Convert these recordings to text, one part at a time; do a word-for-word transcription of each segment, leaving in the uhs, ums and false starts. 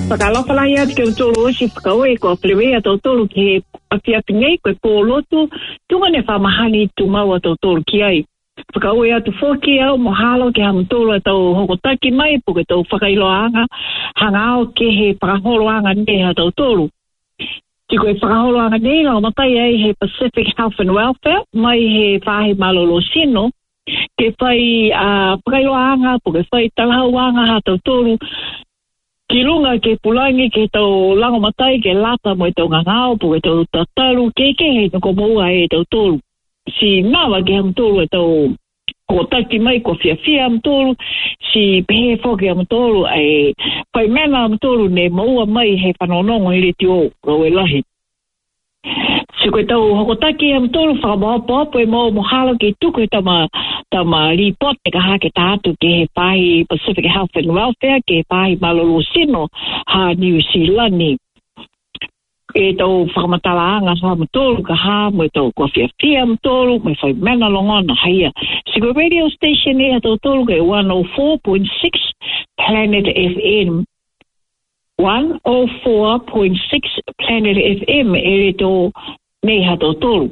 Whakalawhala ia te keu tolu o si whakaue ko plewea tau tolu ke afiafi ngai koe pōlotu tunga ne whamahani tu maua tau tolu ki ai. Whakaue atu whoki au mohalo ke hamu tolu e tau hokotaki mai po ke tau whakailoanga hanga au ke he whakaholoanga neha tau tolu. Ti koe whakaholoanga neha o matai ai he Pacific Health and Welfare mai he whahe malolo sino ke whai uh, whakailoanga po ke whai talahauanga ha tau tolu. Ki runga ke pulangi ke tau lango matai ke lata mo e tau ngangao po e tau tataru ke ke he nuko moua e tau tolu. Si nawa ke ham tolu e tau ko taki mai ko fia fia am tolu si pehe foke am tolu e pai mena am tolu ne moua mai he whanonongo hele ti o rau e lahi. Si koe tau hokotaki am tolu whakamohopo e mo mohalo ke tuku e tama tama report e ka hake tātu ke he pahi Pacific Health and Welfare ke he pahi malolo sino ha New Zealand. E tau whakamatawaanga ha mtolu ka ha mo e tau kua fia fia mtolu me whai mena longona haia. Si koe radio station e ha tau tolu ke one oh four point six Planet F M. one oh four point six Planet F M e re tō nei ha tau tolu.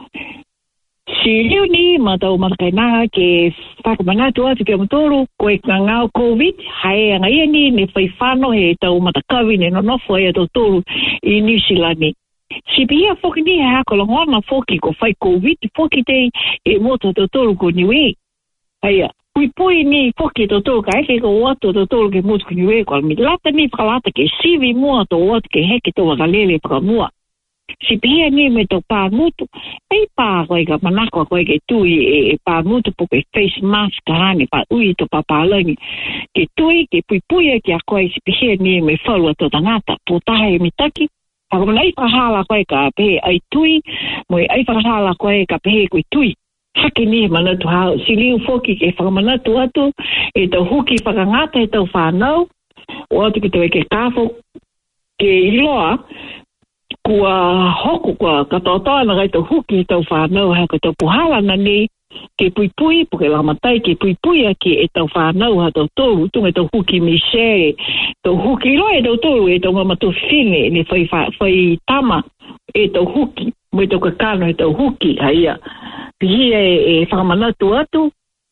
Si liu ni ma tau matakainanga ke whakamanatu atu ke mtoro koe ka ngau COVID hae anga ia ni ne whai whano he tau matakawi ne nonofo e tau toro i New Zealand ni. Si pia whoki ni he hako langona whoki ko whai COVID whoki te e moto tau toro ko niwe. Haia, pui pui ni whoki tau toro ka eke ko watu tau toro ke moto ko niwe ko almi lata ni whakalata ke sivi mua tau watu ke heke tau wakalele whakamua. Si pia ni me tau pāmutu, ei pā koe ka manako koe ke tui e, e pāmutu po ke face mask ka hane pā ui to pāpālangi. Ke tui, ke pui pui e ki a koe si pia ni me whalua tō tangata, po tahe e mitaki. Whakamana ei whakahala koe ka pehe ai tui, mo ei whakahala koe ka pehe koe tui. Hake ni manatu hao, si liu whoki ke whakamanatu atu, e tau huki whakangata e tau whanau, o atu ki tau e ke kāwho, ke iloa, kua hoku kua katoatoa na gai tau huki tau whanau ha ka tau puhala na ni ke pui pui po ke lamatai ke pui pui a ke e tau whanau ha tau tolu tunga tau huki misere tau huki loa e tau tolu e tau mamatu fine ni whai, whai tama e tau huki mo e tau kakano e tau huki haia pihi e, e whakamanatu atu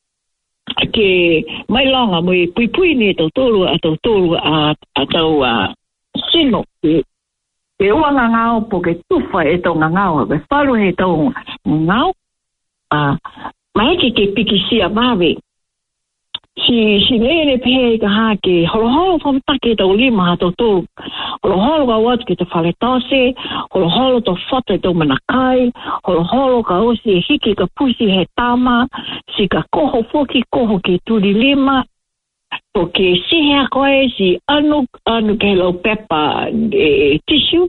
ke mai longa mo e pui pui ni e tau tolu a tau tolu a, a tau a, sino e e ua ngangao po ke tufa e tau ngangao e wharu he tau ngangao uh, maeke ke pikisia mawe si, si nene pehe ka ha ke holoholo whamatake tau lima ha tau tau holoholo ka watu ke te whale tose holoholo tau whata e tau manakai holoholo ka osi e hiki ka pusi he tama si ka koho foki koho ke turi lima po ke sihe a koe si anu, anu ke lau pepa e, tissue,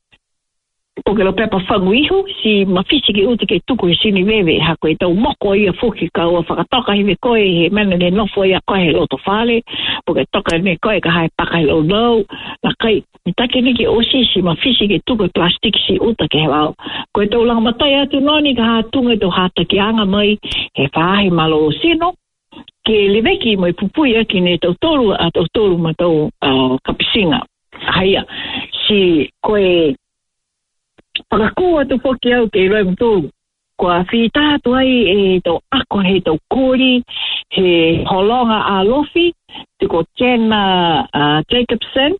po ke lau pepa whanguihu, si mawhisi ke uti ke tuku he sini wewe, ha koe tau moko ia fuki ka ua whakatoka hiwe koe he mena ne nofo ia koe he loto whale, po ke toka ne koe ka hae paka he lau lau, na kai, ni take ni ke osi si mawhisi ke tuku plastik si uta ke he wau. Koe tau langa matai atu noni ka ha tunga tau hata ki anga mai, he whahe malo sino, ke leweki mo i pupui aki ne tau tolu a tau tolu ma tau uh, kapisinga. Haia, si koe pakakua tu whoki au ke roi mtolu. Koa whitātu ai e tau ako he tau kōri, he holonga a lofi, te ko Jenna uh, Jacobson,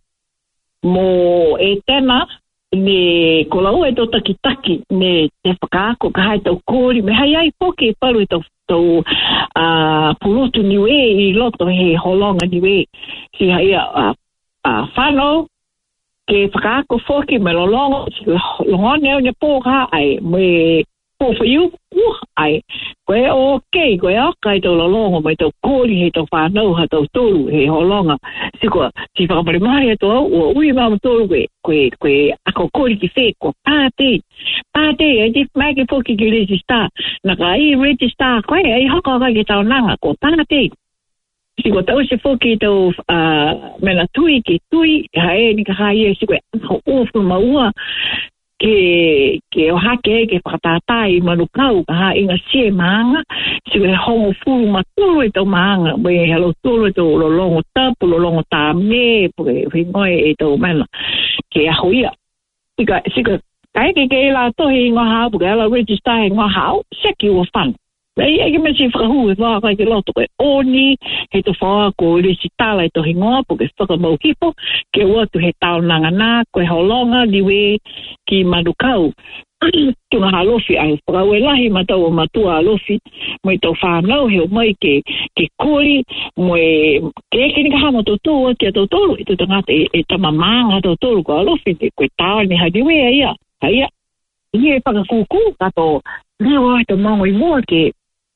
mo e tena, ne ko lau e tau takitaki, ne te whakaako ka hai tau kōri, me hai ai whoki e paru e tau tau uh, pulotu niwe i loto he holonga niwe si haia uh, uh, whanau ke whakaako whoki me lolongo si longone au nia pōka ai me pōwhiu uh, ai koe ok koe akai tau lolongo mai tau kōri he tau whanau ha tau tolu he holonga si koa si whakapare mahi ato au ua ui mama tolu koe koe koe ako kōri ki whē koa pāte pāte e te mai whoki ki register na ka i register koe ai hoko kai ke tau nanga koa pāte si koa tau se whoki tau uh, mena tui ki tui hae ni ka hae si koe ako ofu maua ke ke o hake ke whakatātai manukau ka ha inga sie maanga si we hongo fulu matulu e tau maanga we halo tulu e tau lolongo tapu lolongo tā me puke whingoe e tau mana ke aho ia sika sika kai ke ke la tohi ngā hao puke ala register he ngā hao seki ua whan Ei, e me si whakahu e whaka kai ke loto koe oni, he to whaa ko resi tala e tohi ngoa, po ke whakamau hipo, ke watu he tau nanga nā, koe haolonga, liwe ki madukau. Tuna halofi ai, whakau e lahi matau o matua halofi, mo i tau whanau he o mai ke, ke kori, mo e ke eke ni ka hama tau tōua ki a tau tōru, i tau tangata e, e tamamanga tau tōru ko halofi, te koe tau ni hadiwe a ia, a ia. Ia e whakakuku, kato liwa e tau mango i mua ke,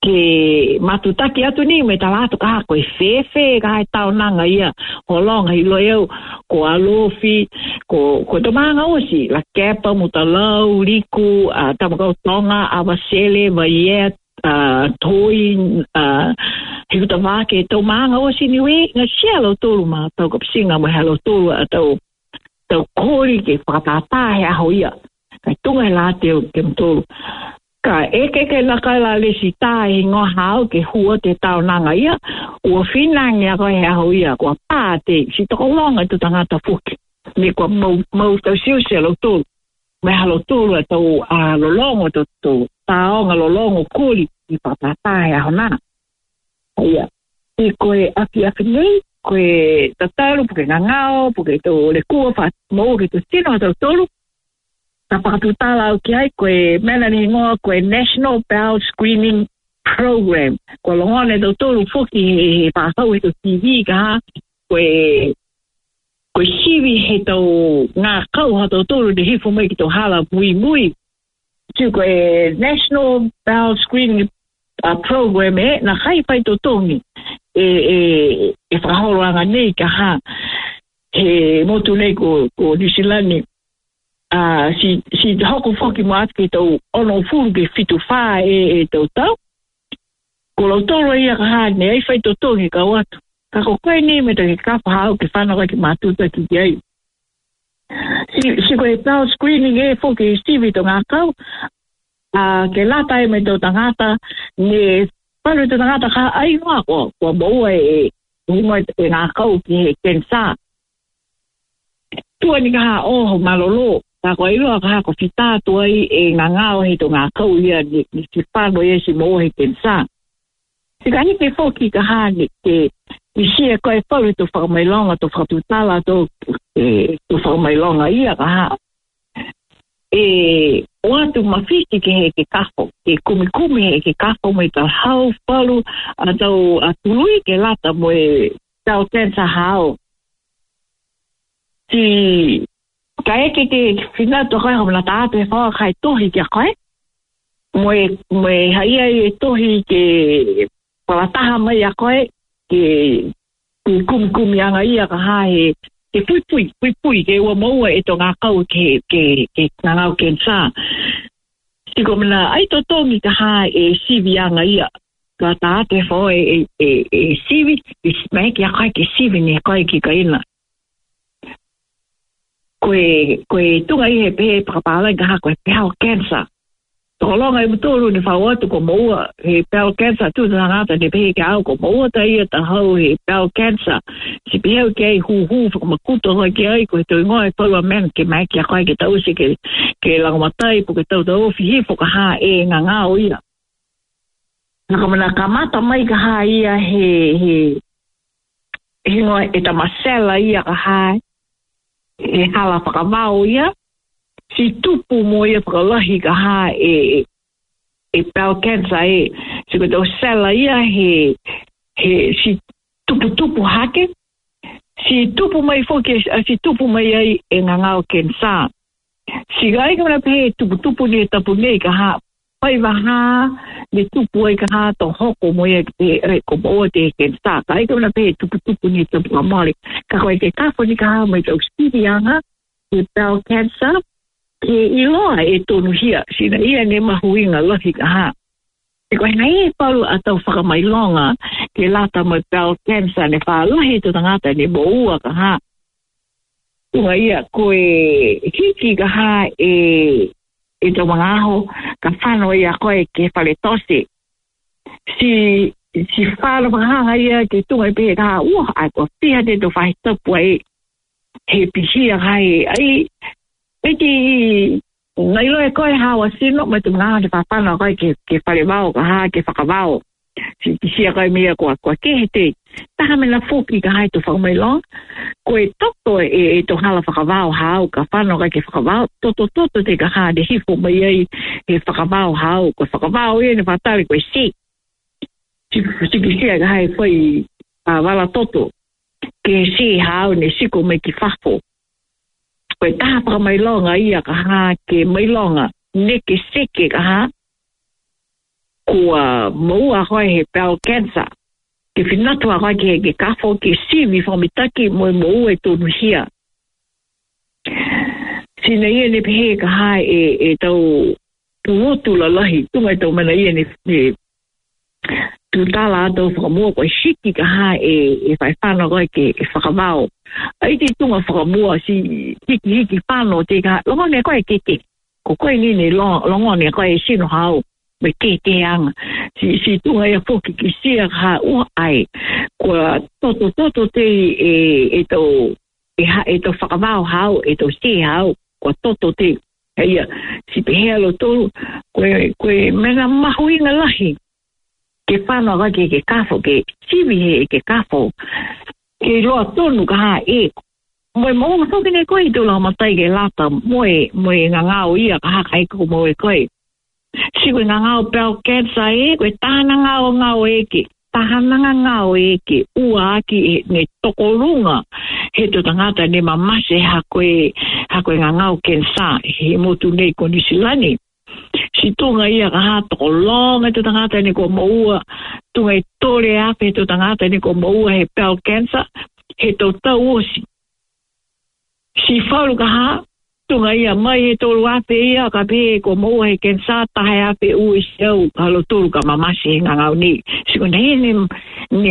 ke matutaki atu ni me talato ka koe fefe ka hai tau nanga ia holonga i loe au ko alofi ko ko tomanga osi la kepa mutalau liku a tamakau tonga avasele vaiet a toi a hiuta vake tomanga osi niwe nga sialo tolu ma tau kapsinga mo halo tolu a tau tau kori ke whakatata he aho ia kai tunga he la teo ke mtolu ka eke ke laka la lesi tai ngā hao ke hua te tau nanga ia ua whinangi a koe hea ho ia kua pāte si toko longa tu tangata fuki me kua mau, mau tau siu se lo tolu me halo tolu a tau a lolongo tu tu taonga lolongo kuri i patatai a hona ia i koe api api nei koe tataru puke ngangao puke tau le kua wha mau ke tu sino a tau tolu ta pakatutala au ki ai koe Melanie ngoa koe National Bowel Screening Program. Koe longone tau tolu fuki he, he pākau he tau T V ka ha. Koe, koe siwi he tau ngā kau ha tau tolu de hifu mai ki tau hala mui mui. Tu koe National Bowel Screening uh, Program e, na kai pai tau tongi. E, e, e whakahoroanga nei ka ha. He motu nei ko, ko Nisilani. Uh, si si hoko foki mo ake tau ono furu ke fitu wha e, e tau tau. Ko lau toro ia ka hane, ai whai tau tongi ka watu. Ka ko koe ni me te kapa hao ke whanau ki mātuta ki ki ai. Si, si koe tau screening e foki stivi to ngā kau, uh, ke lata e me tau tangata, ne whalu tau tangata ka ai ngā ko, ko maua e, e, e ngā kau ki he kensa. Tua ni ka ha oho malolo. Ta ko ilo ka ko fita to ai e nga ngao he to nga kau ia ni si pano e si mo he kensa si ka ni ke foki ka ha ni ke ni si e ko e fo to fa mai longa to fa tu tala to e to fa mai longa ia ka ha e o atu mafiki ke he ke kafo e kumi kumi he ke kafo mo ta hau falu a tau atului ke lata mo e tau kensa hao si ka eke ke whina to kai hama ta te wha kai tohi kia kai moe moe haia e tohi ke palataha mai a kai ke ke kum kum yanga ia ka hae ke pui pui pui pui ke ua maua e to ngā kau ke ke ke ngā ngau kensa siko mana ai to tongi ka hae e sivi yanga ia ka ta te wha e e e sivi e smeki a kai ke sivi ni a kai ki ka ina koe koe tunga i he pehe pakapala i kaha koe pehao cancer. Toko longa i mutoro ni whao atu ko maua he pehao cancer tu ta ngata ni pehe ke au ko maua ta ia ta hau he pehao cancer. Si peheo ke ai hu hu whakamakuto hoi ke ai koe tui ngoe paua men ke mai ki a koe ke tausi ke ke langamatai po ke tau tau ofi hifo ka ha e ngā ngāo ia. Naka mana kamata mai ka ha ia he he he ngoe e ta masela ia ka hae e hala whakamau ia, si tupu mo ia whakalahi ka ha e e pau cancer e, si koe tau sela ia he, he si tupu tupu hake, si tupu mai foki, si tupu mai ai e ngā ngāo cancer. Si gai ka mana pehe tupu tupu ni e tapu nei ka ha, pai waha ni tupu ai ka ha to hoko mo ia e re ko boa te cancer. Ka ai ka mana pehe tupu tupu ni e tapu ka mori. Ka koe ke kafo ni ka ha mai tau stivianga, e pau cancer, ke iloa e tonu hia, sina ia ne mahuinga lahi ka ha. E koe nai e paru a tau whakamailonga, ke lata mai pau cancer, ne whaalahi to tangata ne moua ka ha. Tunga ia, koe hiki ka ha e, e tau mangaho, ka whanau ia koe ke whale tose. si si fala ha ia ke tu ai pe ka u ai ko pia de do fai to poi he pisia hai ai ai ki nai lo e ko ha wa sino me tu nga de papa no ko ke ke fale bao ka ha ke fakabao si pisia ka mi ko ko ke te ta me la foki ka hai to fa mai lo ko e to e to hala fakabao ha ka fa no ka ke fakabao to to to te ka ha de hi fo mai ai e fakabao ha ko fakabao e ne fatali ko si si si ki ga hai foi a vala toto ke si ha ne si ko me ki fafo ko ta pa mai longa ia ka ha ke mai longa ne ke se ke ka ha ko mo a hoi he pel cancer ke finato a ke ke kafo ke si vi fo mi taki mo mo e to hia si ne ye ne pe ka ha e e to tu tu la lahi tu mai to mana ye ne tu tala do famo ko shiki ka ha e e fai fano ko ke ke fakabao ai ti tu nga famo si hiki hiki fano te ka lo ne ko ke ke ko ko ni ne lo lo ne ko e sino hao me ke ke ang si si tu nga fo ki ki si ha u ai ko to to to to te e e to e ha e to fakabao hao e to si hao ko to to te ai si pe helo to ko ko mena mahui nga lahi ke whanau ka ke ke kafo, ke siwi he ke kafo, ke roa tonu ka ha e. Moe mo so ke ne koe tu la matai ke lata, moe moe ngā ngāo ia ka ha kai ko moe koe. Si koe ngā ngāo pēo kensa e, koe tāna ngāo ngāo e ke, tahana ngāo e ke, ua aki e ne tokorunga, he to tangata ne mamase ha koe, ha koe ngā ngāo kensa, he motu nei konisilani. Si tunga ia ka ha toko longa tu tangata ni ko moua, tunga i tore ape tu tangata ni ko moua he pel cancer, he tau tau osi. Si whauru ka ha, tunga ia mai he tolu ape ia ka pe ko moua he cancer, tahe ape ui siau, halo tolu ka mamasi he ngangau ni. Si kona he ne, ne,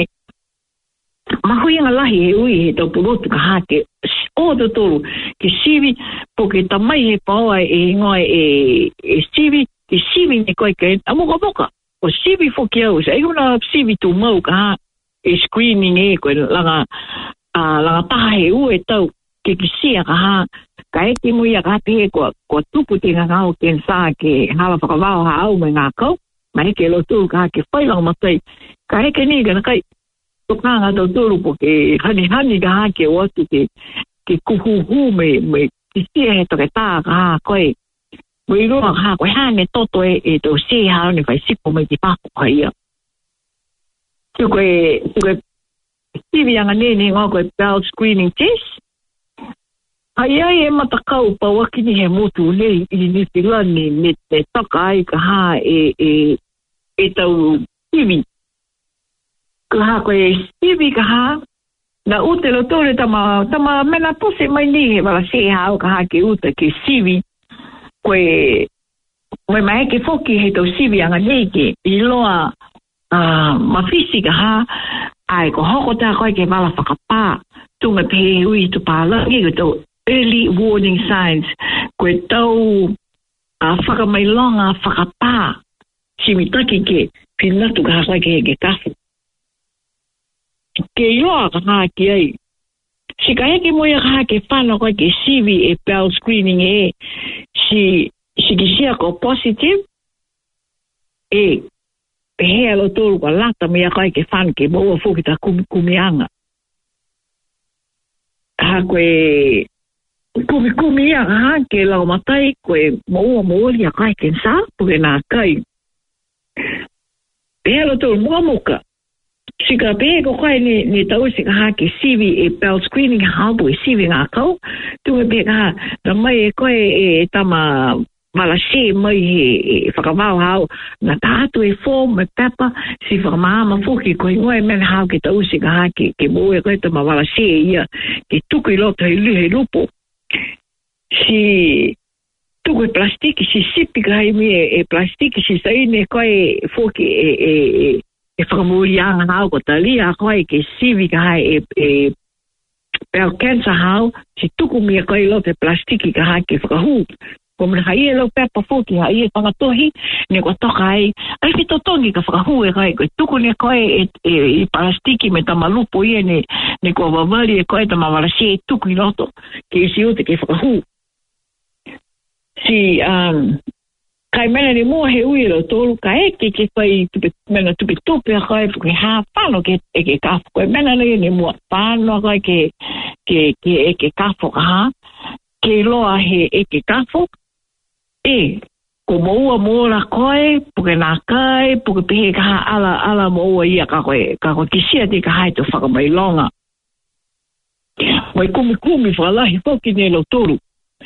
mahui nga lahi he ui he tau purotu ka ha ke, o to tolu, ke siwi, po ke tamai he paua e ngoi e, e siwi, ke siwi ni koe ke, a moka moka, o siwi foki au, sa e una siwi tu mau ka ha, e screening e koe langa, a langa taha he ue tau, ke ki sia ka ha, ka eke mui a ka pehe kua, kua tupu te ngā ngau ken sā ke hala whakawao ha au me ngā kau, ma eke lo tūru ka ha ke whailang matai, ka eke ni gana kai, tokanga tau tūru po ke hani hani ka ha ke watu ke, ke kuhuhu me, me ki sia he toke tā ka ha koe, Wei roa ha koe hane toto e e tau se hao ni whai sipo mai ki papo kai ia. Tu koe, tu koe, siwi anga nene ngā koe bowel screening test. Hai ai e matakau pa wakini he motu nei i ni filani me te taka ai ka ha e, e, e tau siwi. Ka ha koe siwi ka ha, na ute lo tore tama, tama mena pose mai ni he wala se hao ka ha ke uta ke siwi. Koe, koe mai ke foki he tau siwi anga nei ke, i loa uh, mawhisi ka ha, ai ko hoko tā koe ke wala whakapā, tunga pehe hui tu pāla, i ko tau early warning signs, koe tau uh, whakamailonga whakapā, siwi taki ke, pinatu ka ha koe ke he ke kafu. Ke loa ka ha ki ai, si ka heke moia ka ha ke whana koe ke siwi e bowel screening e, si si ki sia ko positive e pehe alo tolu ka lata mea kai ke whan ke moua fuki ta kumi kumianga. Ha koe kumi kumianga ha ke lau matai koe moua moua lia kai ke nsa puke nā kai. Pehe alo tolu mua muka. Si ka pehe ko kai ni, ni tau si ka ha ke siwi e bowel screening haupu e siwi ngā kau. Tunga pehe ka ha na mai e koe e tama wala se mai he e whakawao hau. Na tātu e form e papa si whakamahama fuki koe ngoe mena hau ke tau si ka ha ke, ke mo e koe tama wala se ia ke tuku i loto he luhe lupo. Si tuku e plastiki si sipi ka hai mi e, e plastiki si saine koe fuki e, e, e e whakamuri anga hau ko talia koe ke siwi ka hai e, e bowel cancer hau, si tuku mia koe lo te plastiki ka hai ke whakahu. ko me hai lo pepa foki hai e panga tohi ne ko toka ai ai fito tongi ka whakahue kai ko tuku ne koe e, e, e plastiki me tamalupo ia ne ne ko wawari e koe tamawara se tuku i loto ke si ote ke whakahu si um, kai mena ni mua he ui lo tolu ka eke ke whai tupe mena tupe tupe a kai ke ha whano ke e ke kafo koe mena ni mua whano kai ke ke ke e ke kafo ka ha ke loa he e ke kafo e ko moua mola koe puke nā kai puke pehe ka ha ala ala moua ia ka koe ka koe kisia te ka hai to whakamailonga wai kumi kumi whalahi poki ne lo tolu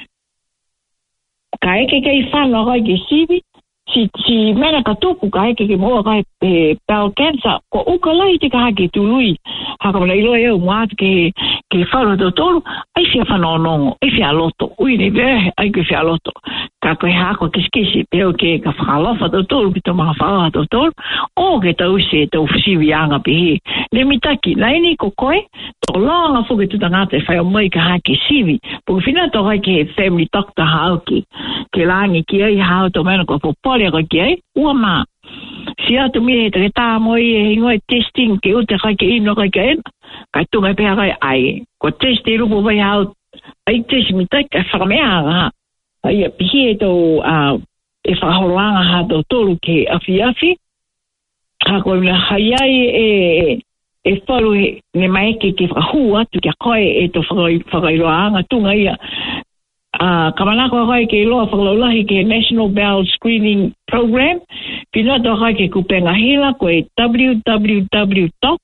ka eke kei whana kai ke sivi si si mena ka tupu ka eke ke moa kai e bowel cancer ko uka lai te ka hake tului haka mana ilo e au muatu ke ke whara do tolu ai fia whanonongo ai fia loto ui ne vehe ai ke fia loto ka koe hako kiskisi peo ke ka whakalofa do tolu pito mga whakaha do tolu o ke tau se tau whasiwi anga pehe le mitaki naini ko koe to longa fuke tuta ngata e whai o mai ka hake sivi puke whina to kai ke family doctor hao ki ke langi ki ai hao to mena ko popole ko ki ai ua maa si atu mi he te tā moi e hingoi testing ke ute kai ke ino kai ke ena kai tunga pēha kai ai ko test e rupo vai hao ai test mi tai kai whakamea ha ai a pihi e tau uh, e whakahoroanga ha tau tolu ke afi afi ha koe mea hai ai e e wharu ne maeke ke whakahu atu kia koe e tau whakairoanga tunga ia Uh, kamanako kai ke loa whakalaulahi ke National Bowel Screening Program. Pina to kai ke kupenga hila koe w w w dot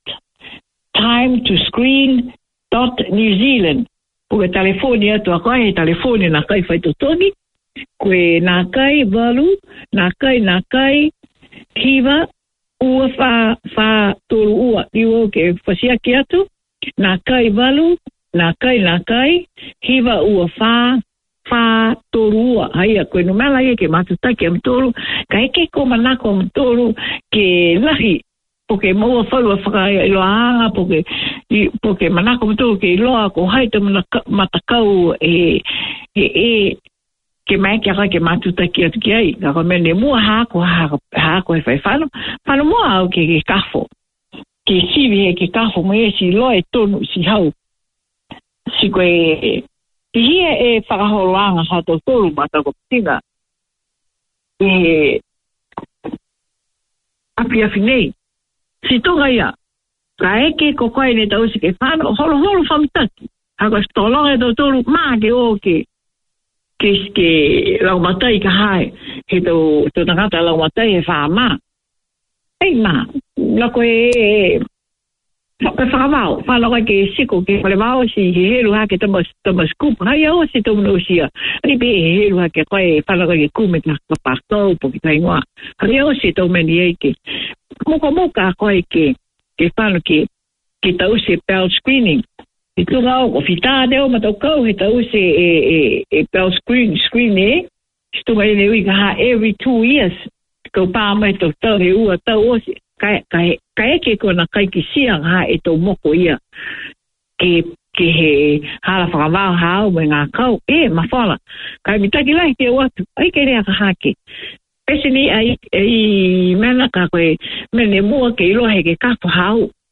time to screen dot new zealand. Puke telefoni atu a kai he telefoni na kai whai totoni. Koe na kai walu, na kai na kai hiwa ua wha, wha toru ua. Iwo ke whasiaki atu. Na kai walu, na kai na kai hiwa ua wha wha torua haia koe no mela ia ke matutaki am toru ka eke ko manako am toru ke lahi poke maua whalu a whaka iloaanga poke poke manako am toru ke iloa ko haita matakau e e e ke mai ke ke matutaki atu ki ai ka ko mene mua hako hako e whai whanu whanu mua au ke ke kafo ke sivi he ke kafo mo e si loa e tonu si hau si koe hia e whakaholoanga ha tau tolu mata ko pinga e api api nei si tonga ia ka eke ko koe ne tau si ke whano holo holo whamitaki hako stolonga e tau tolu maa ke o ke ke ke laumatai ka hae he tau tau tangata laumatai e wha maa ei maa na koe e ka whakawao, whanau kai ke siko ke whale wao si he heru ha ke tamas, tamas kupa, hai au si tau mnau sia. Ani pe he heru ha ke koe whanau kai ke kume ka kapakau po ki tai ngoa. Hai au si tau meni ei ke. Muka muka koe ke, ke whanau ke, ke tau se bowel screening. I tunga o ko whita deo ma tau kau he tau se e, e, e bowel screen, screen e. Stunga e ne ui ka ha every two years. Kau pā mai tau tau he ua tau o si. Kai kai kai ke ko na kai ki sia ha e to moko ia ke ke he hala fa va ha o nga kau e ma fala kai mi taki lai ke watu ai ke rea ka hake pesini ai ai mena ka ko mene mo ke lo he ke ka fa ha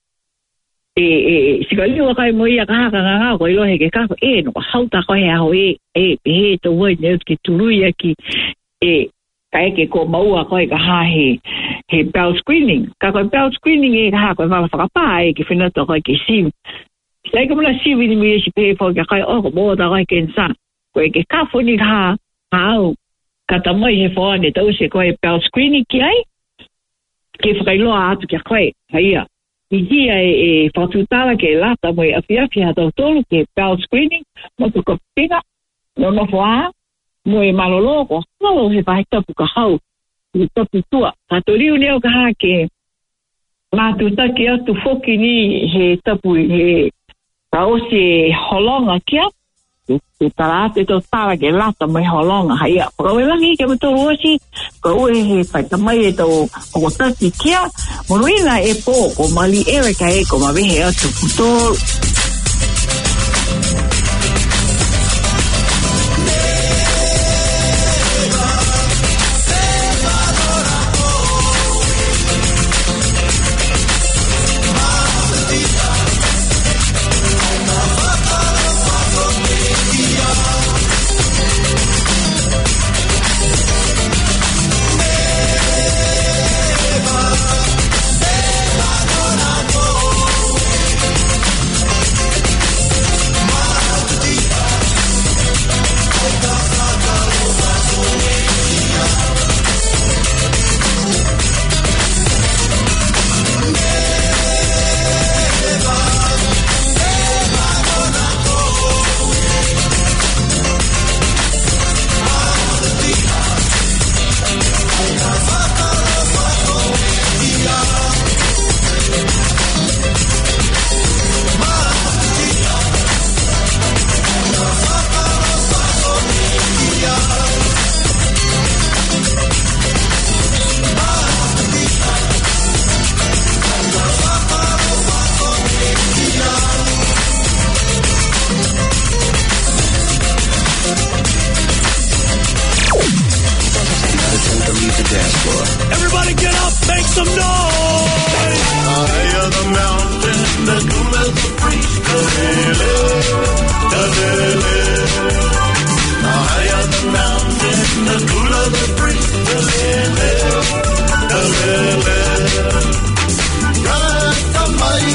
e e si ka liwa kai mo ia ka ka nga ko lo he ke ka e no ha ta ko he ha e e e to wo ne ke tulu ia ki e kai ke ko maua koe ka ha he he bowel screening ka koe bowel screening e ka ha koe wala whakapā e ke whenato koe ke siu sei ka muna siu ini mi e si pehe po ka koe o ko mo ta koe ke nsa koe ke kafo ni ka ha au ka tamai he whaane tau se koe bowel screening ki ai ke whakailoa atu kia koe haia i hia e, e whatutala ke lata mo e afi afi ha tau tolu ke bowel screening mo tu ko pina no no whaa mo e malolo ko halo he pai tapu ka hau i tapu tua ka toriu leo ka hake matu taki atu foki ni he tapu he ka osi holonga kia e tarate to tara ke lata mai holonga haia pakawelangi ke matoru osi ka ue he pai tamai e to okotaki kia moruina e po ko mali erika e ko mawehe atu putoro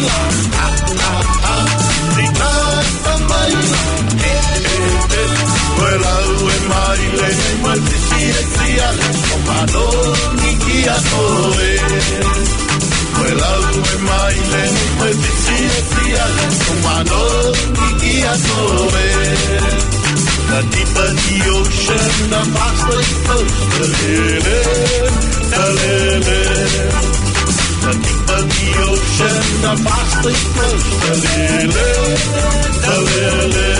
The deeper the ocean, the faster it flows. The lily, the lily. The deeper the ocean, the faster it flows. The lily, the lily.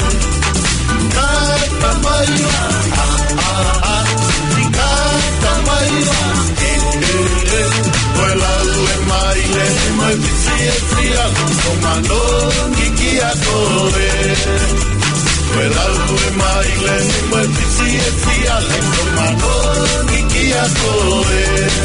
Katamaila, ah ah ah. Katamaila, eh eh eh. Vuela lue maile, mai visi etria, komano kiki atore. Vuela lue maile, mai visi etria, komano kiki atore.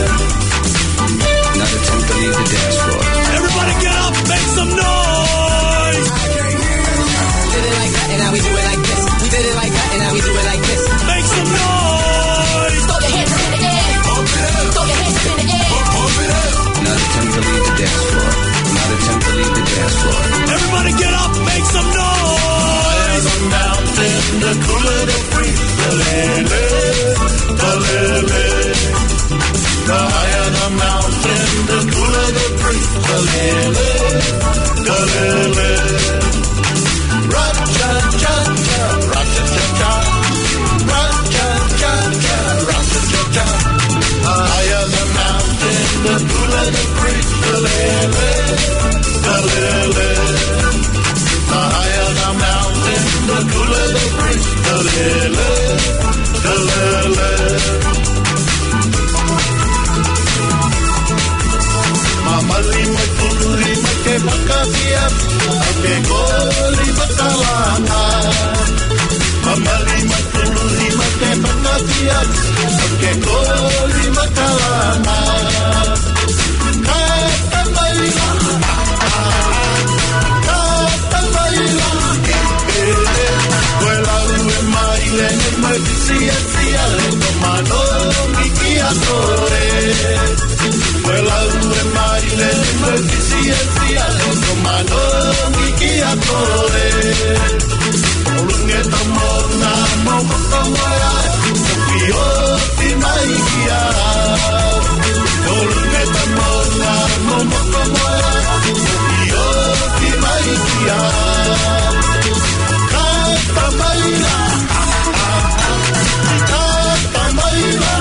Not attempt to leave the dance floor. Everybody get up, make some noise. We did it like that, and now we do it like this. We did it like that, and now we do it like this. Make some noise. Throw your hands up in the air. Throw your hands up in the air. Not attempt to leave the dance floor. Not attempt to leave the dance floor. Everybody get up, make some noise. The mountain, the cooler the breeze, the lily, the lily. The higher the mountain, the cooler the breeze, the lily, the lily. Ra-cha-cha-cha, ra-cha-cha-cha, ra-cha-cha-cha, ra-cha-cha-cha. The higher the mountain, the cooler the breeze, the lily, the lily. The higher the mountain, the cooler the breeze, the lily, the lily. Mama lima tuli make makasia, ake goli bakalana. Mama lima tuli make makasia, ake goli bakalana. Katamaila, Katamaila, vuela lue maile, mai visi etria, komano kiki atore. Vuela lue maile, mai visi etria, komano kiki atore. Olunge tamona, momo kamoya, kopio timaikia. Olunge tamona, momo kamoya, kopio timaikia. Katamaila, Katamaila,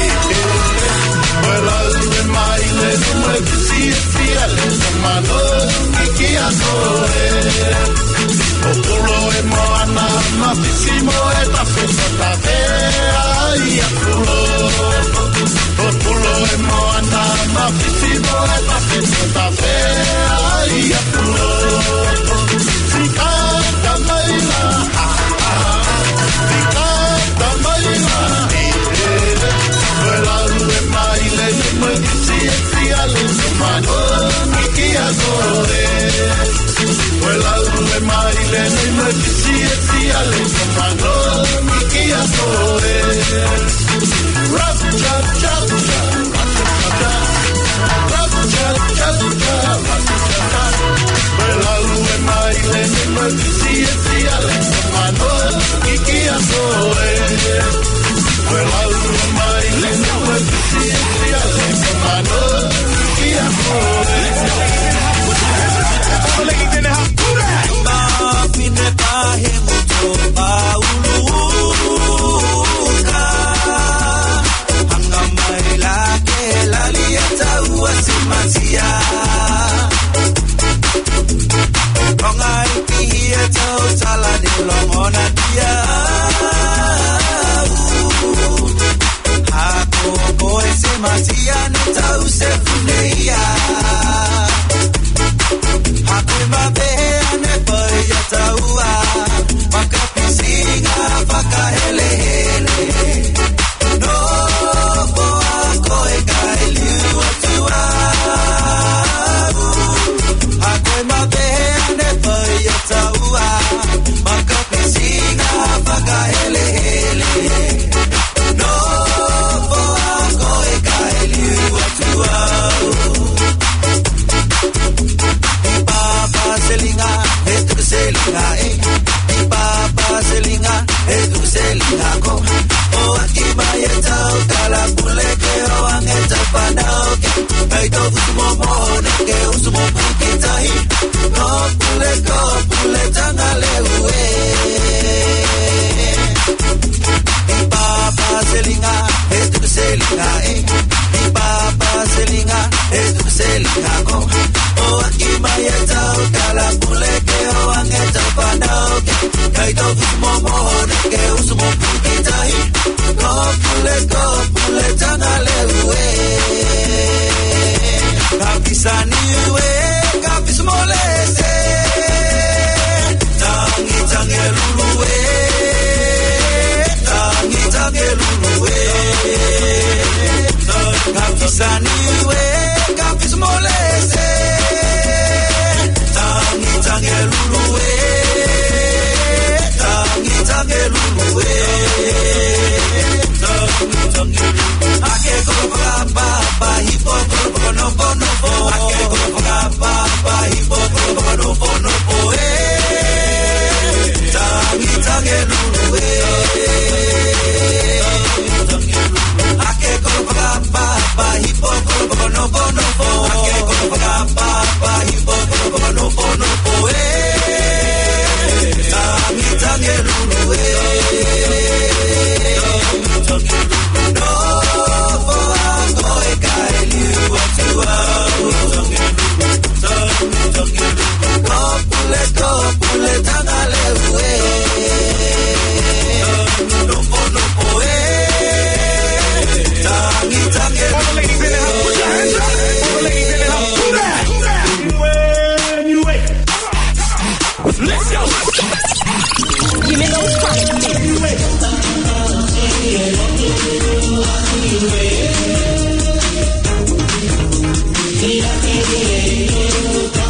vuela lue maile, mai visi etria, komano kiki atore. Okulo e moana, mafisimo e tafesa tafea i akulo. Okulo e moana, mafisimo e tafesa tafea i akulo. Sikata maila, ah ah, sikata maila, eh eh. Vuela lue maile, mai visi etria, komano kiki atore. Vuela lue maile, mai visi etria, komano kiki atore. Ra-cha-cha-cha, ra-cha-cha-cha, ra-cha-cha-cha, ra-cha-cha-cha. Vuela lue maile, mai visi etria, komano kiki atore. Vuela lue maile, mai visi etria, komano kiki atore. Hanga maila mupukitahi no pule ko pule tangale uwe Papa selinga estu selinga eh Papa selinga estu selinga ko o akimaya tau kala pule ke o angeta pandau ke kai to momo ke usumo pukitahi no pule ko pule tangale uwe Kapisani we kapis molese tangi tangi luluwe tangi tangi luluwe Kapisani we kapis molese tangi tangi luluwe tangi tangi luluwe tangi tangi ake ko pa pa hipo ko no no ake ko pa pa hipo ko no no eh tangi tangi luluwe ake ko pa pa hipo ko no no ake ko pa pa hipo ko no no eh tangi tangi luluwe no Thank you.